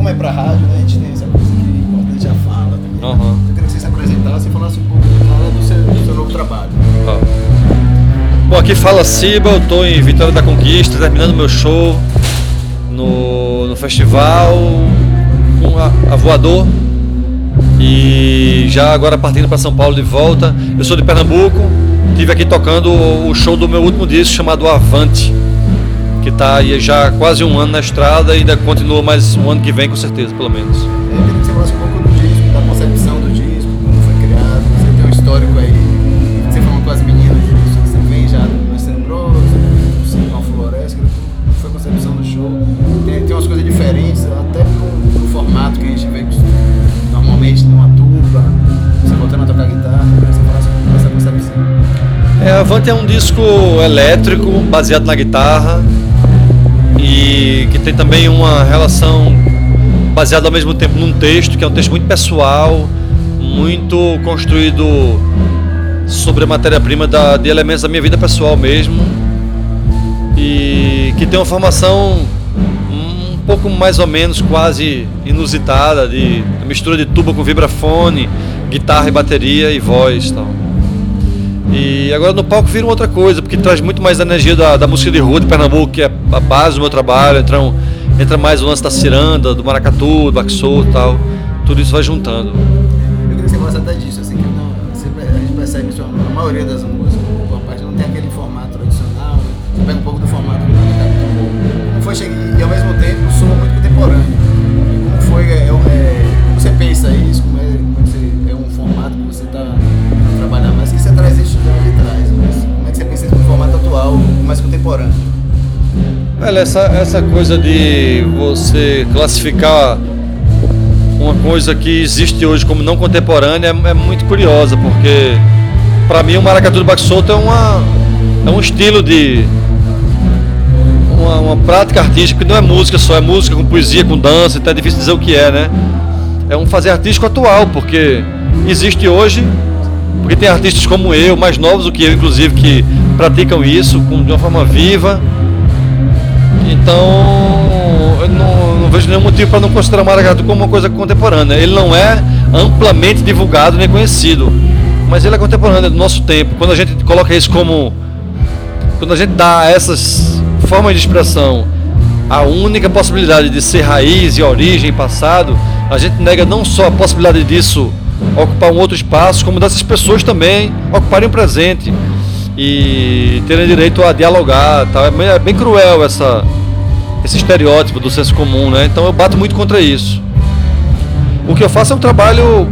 como é pra rádio, né, a gente tem essa coisa que é importante, já fala também. Uhum. Eu queria que você se apresentasse e falasse um pouco do seu novo trabalho. Bom, aqui fala Ciba, eu tô em Vitória da Conquista, terminando meu show no festival com a Voador. E já agora partindo para São Paulo de volta. Eu sou de Pernambuco, estive aqui tocando o show do meu último disco chamado Avante, que está aí já quase um ano na estrada e ainda continua mais um ano que vem com certeza, pelo menos. Eu queria que você falasse um pouco do disco, da concepção do disco, como foi criado, você tem um histórico aí, você falou com as meninas disso, você vem já do Mais Tenebroso, do uma Floresta, como foi a concepção do show, tem umas coisas diferentes, até pro formato que a gente vê normalmente numa tuba, você voltando a tocar guitarra, eu queria que você falasse um pouco dessa concepção. Avante é um disco elétrico, baseado na guitarra, e que tem também uma relação baseada ao mesmo tempo num texto, que é um texto muito pessoal, muito construído sobre a matéria-prima de elementos da minha vida pessoal mesmo, e que tem uma formação um pouco mais ou menos quase inusitada, de mistura de tuba com vibrafone, guitarra e bateria e voz e tal. E agora no palco vira uma outra coisa, porque traz muito mais energia da música de rua de Pernambuco, que é a base do meu trabalho. Entra mais o lance da ciranda, do maracatu, do baxô e tal. Tudo isso vai juntando. Eu queria que você falasse até disso, assim, que a gente percebe isso na maioria das músicas, boa parte não tem aquele formato tradicional, né? Você pega um pouco do formato do maracatu. Como foi chegar, e ao mesmo tempo soa muito contemporâneo. E como foi, como você pensa isso, como é um formato que você está trabalhando, mas que você traz isso de trás, mas como é que você pensa isso no formato atual, mais contemporâneo? Olha, essa coisa de você classificar uma coisa que existe hoje como não contemporânea é muito curiosa, porque para mim o maracatu do Baxoto é um estilo de uma prática artística, que não é música só, é música com poesia, com dança, então é difícil dizer o que é, né? É um fazer artístico atual, porque existe hoje, porque tem artistas como eu, mais novos do que eu inclusive, que praticam isso de uma forma viva. Então eu não vejo nenhum motivo para não considerar o maracatu como uma coisa contemporânea. Ele não é amplamente divulgado nem conhecido, mas ele é contemporâneo, é do nosso tempo. Quando a gente coloca isso como, quando a gente dá essas formas de expressão a única possibilidade de ser raiz e origem, passado, a gente nega não só a possibilidade disso ocupar um outro espaço, como dessas pessoas também ocuparem o presente e terem direito a dialogar, tá? É bem cruel esse estereótipo do senso comum, né? Então eu bato muito contra isso. O que eu faço é um trabalho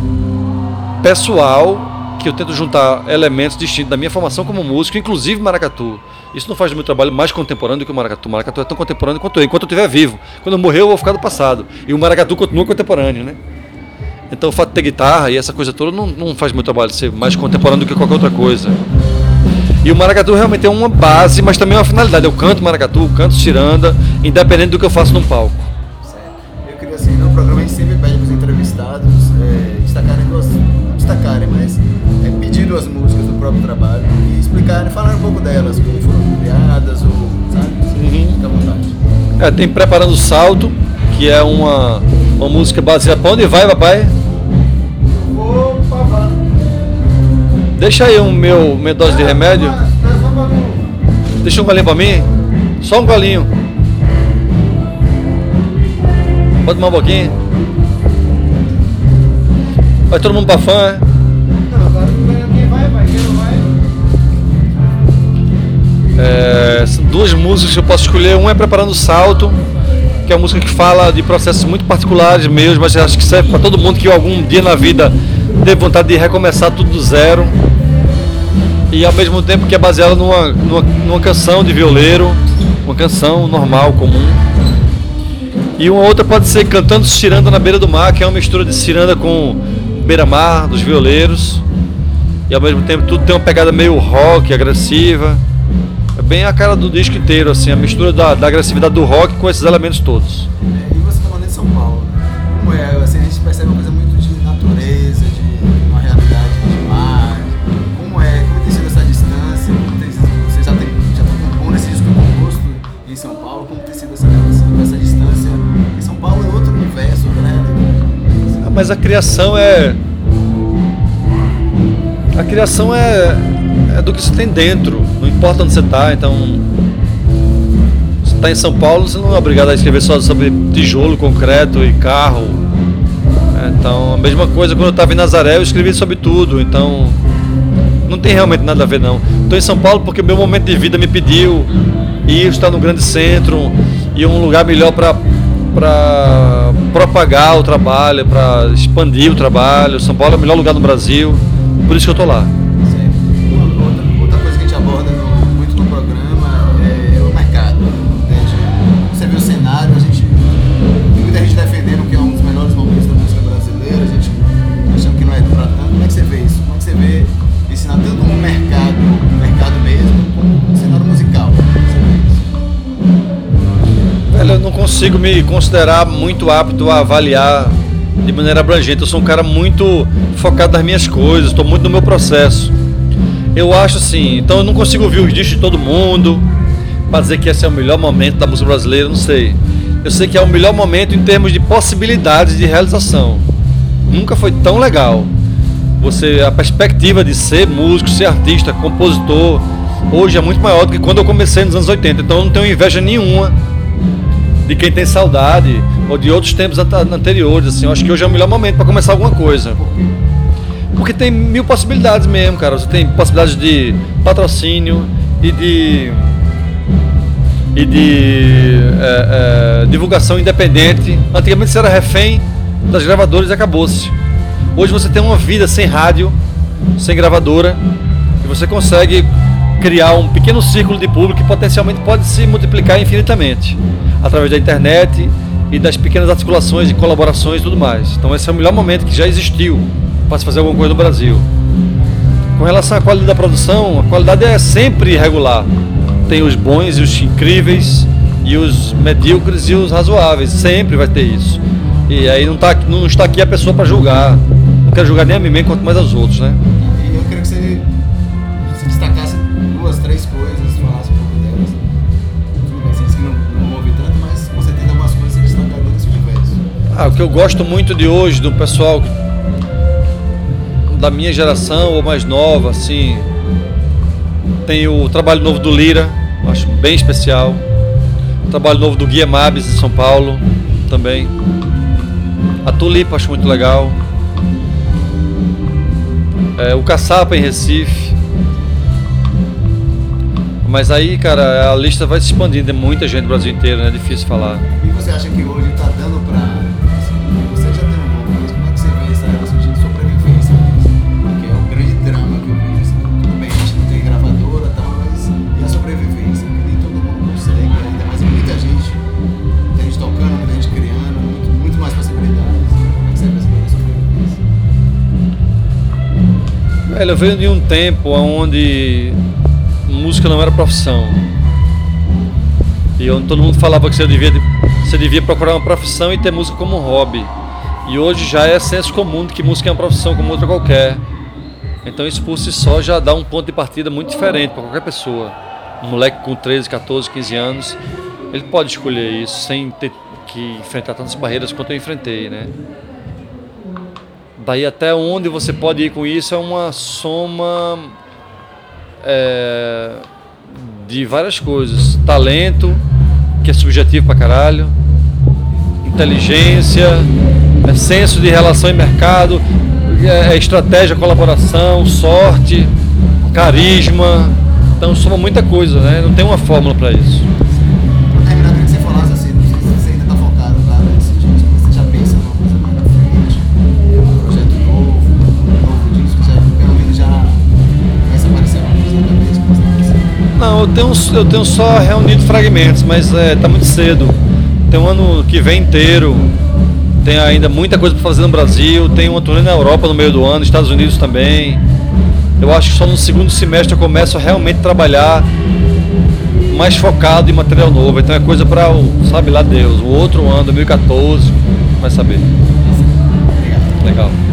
pessoal, que eu tento juntar elementos distintos da minha formação como músico, inclusive maracatu. Isso não faz do meu trabalho mais contemporâneo do que o maracatu. O maracatu é tão contemporâneo quanto eu, enquanto eu estiver vivo. Quando eu morrer eu vou ficar do passado. E o maracatu continua contemporâneo, né? Então o fato de ter guitarra e essa coisa toda não faz do meu trabalho ser mais contemporâneo do que qualquer outra coisa. E o maracatu realmente é uma base, mas também é uma finalidade. Eu canto maracatu, canto ciranda, independente do que eu faço num palco. Certo. Eu queria assim, no programa a gente sempre pede para os entrevistados destacarem, mas pedir duas músicas do próprio trabalho e explicarem, falar um pouco delas, como foram criadas, ou, sabe? Fica à vontade. Tem Preparando o Salto, que é uma música baseada... Pra onde vai, papai? Opa, deixa aí minha dose de remédio. Deixa um golinho pra mim. Só um golinho. Pode tomar um pouquinho. Vai todo mundo pra fã, né? São duas músicas que eu posso escolher. Uma é Preparando o Salto, que é uma música que fala de processos muito particulares meus, mas acho que serve para todo mundo que algum dia na vida teve vontade de recomeçar tudo do zero. E ao mesmo tempo que é baseada numa canção de violeiro, uma canção normal, comum. E uma outra pode ser Cantando Ciranda na Beira do Mar, que é uma mistura de ciranda com beira-mar, dos violeiros. E ao mesmo tempo tudo tem uma pegada meio rock, agressiva. É bem a cara do disco inteiro, assim, a mistura da agressividade do rock com esses elementos todos. E você falando de São Paulo, como é? Assim, a gente percebe uma coisa muito de natureza, de uma realidade de mar. Como tem sido essa distância? Você já está compondo esse disco composto em São Paulo? Como tem sido essa relação, essa distância? Em São Paulo é outro Mas a criação é do que você tem dentro, não importa onde você está. Então, você está em São Paulo, você não é obrigado a escrever só sobre tijolo, concreto e carro. Então, a mesma coisa quando eu estava em Nazaré, eu escrevi sobre tudo. Então, não tem realmente nada a ver, não. Estou em São Paulo porque o meu momento de vida me pediu ir estar no grande centro e um lugar melhor para propagar o trabalho, para expandir o trabalho. São Paulo é o melhor lugar do Brasil, por isso que eu estou lá. Outra coisa que a gente aborda muito no programa é o mercado. Você vê o cenário, muita gente defendendo que é um dos melhores momentos da música brasileira, a gente achando que não é pra tanto. Como é que você vê isso? Como é que você vê esse tanto no mercado mesmo, como cenário musical? Você vê isso? Velho, eu não consigo me considerar muito apto a avaliar de maneira abrangente. Eu sou um cara muito focado nas minhas coisas, estou muito no meu processo. Eu acho assim, então eu não consigo ouvir os discos de todo mundo para dizer que esse é o melhor momento da música brasileira, não sei. Eu sei que é o melhor momento em termos de possibilidades de realização. Nunca foi tão legal. A perspectiva de ser músico, ser artista, compositor, hoje é muito maior do que quando eu comecei nos anos 80. Então eu não tenho inveja nenhuma de quem tem saudade ou de outros tempos anteriores. Assim, eu acho que hoje é o melhor momento para começar alguma coisa. Porque tem mil possibilidades mesmo, cara. Você tem possibilidades de patrocínio e de divulgação independente. Antigamente você era refém das gravadoras e acabou-se. Hoje você tem uma vida sem rádio, sem gravadora, e você consegue criar um pequeno círculo de público que potencialmente pode se multiplicar infinitamente através da internet e das pequenas articulações de colaborações e tudo mais. Então esse é o melhor momento que já existiu para se fazer alguma coisa no Brasil. Com relação à qualidade da produção, a qualidade é sempre irregular. Tem os bons e os incríveis, e os medíocres e os razoáveis. Sempre vai ter isso. E aí não está aqui a pessoa para julgar. Não quero julgar nem a mim mesmo, quanto mais aos outros, né? E eu queria que você destacasse 2, 3 coisas, falasse um pouco delas. Tudo bem, você disse que não ouve tanto, mas com certeza algumas coisas você destacaria desse universo. O que eu gosto muito de hoje, do pessoal da minha geração ou mais nova, assim, tem o trabalho novo do Lira, acho bem especial. O trabalho novo do Guia Mabes em São Paulo, também. A Tulipa acho muito legal. O Caçapa em Recife. Mas aí, cara, a lista vai se expandindo, é muita gente no Brasil inteiro, né? É difícil falar. E você acha que hoje está dando para... Você já tem um nome, mas como é que você vê essa relação de sobrevivência? Que é o grande drama que eu vejo. Assim. Tudo bem, a gente não tem gravadora e tal, mas e a sobrevivência? Que nem todo mundo consegue, ainda mais muita gente tocando, muita gente criando, muito mais possibilidades. Como é que você vê essa sobrevivência? Eu venho de um tempo onde música não era profissão. E onde todo mundo falava que você devia procurar uma profissão e ter música como um hobby. E hoje já é senso comum de que música é uma profissão como outra qualquer. Então isso por si só já dá um ponto de partida muito diferente para qualquer pessoa. Um moleque com 13, 14, 15 anos, ele pode escolher isso sem ter que enfrentar tantas barreiras quanto eu enfrentei, né? Daí até onde você pode ir com isso é uma soma de várias coisas. Talento, que é subjetivo pra caralho, inteligência, senso de relação e mercado, estratégia, colaboração, sorte, carisma. Então soma muita coisa, né? Não tem uma fórmula para isso. Por terminar, eu queria que você falasse assim, não sei se você ainda está focado lá nesse disco, você já pensa numa coisa mais na frente, um projeto novo disco, pelo menos já começa a aparecer uma coisa na cabeça. Não, eu tenho só reunido fragmentos, mas tá muito cedo. Tem um ano que vem inteiro, tem ainda muita coisa para fazer no Brasil, tem uma turnê na Europa no meio do ano, Estados Unidos também. Eu acho que só no segundo semestre eu começo a realmente trabalhar mais focado em material novo. Então é coisa para, sabe lá Deus, o outro ano, 2014, vai saber. Obrigado. Legal.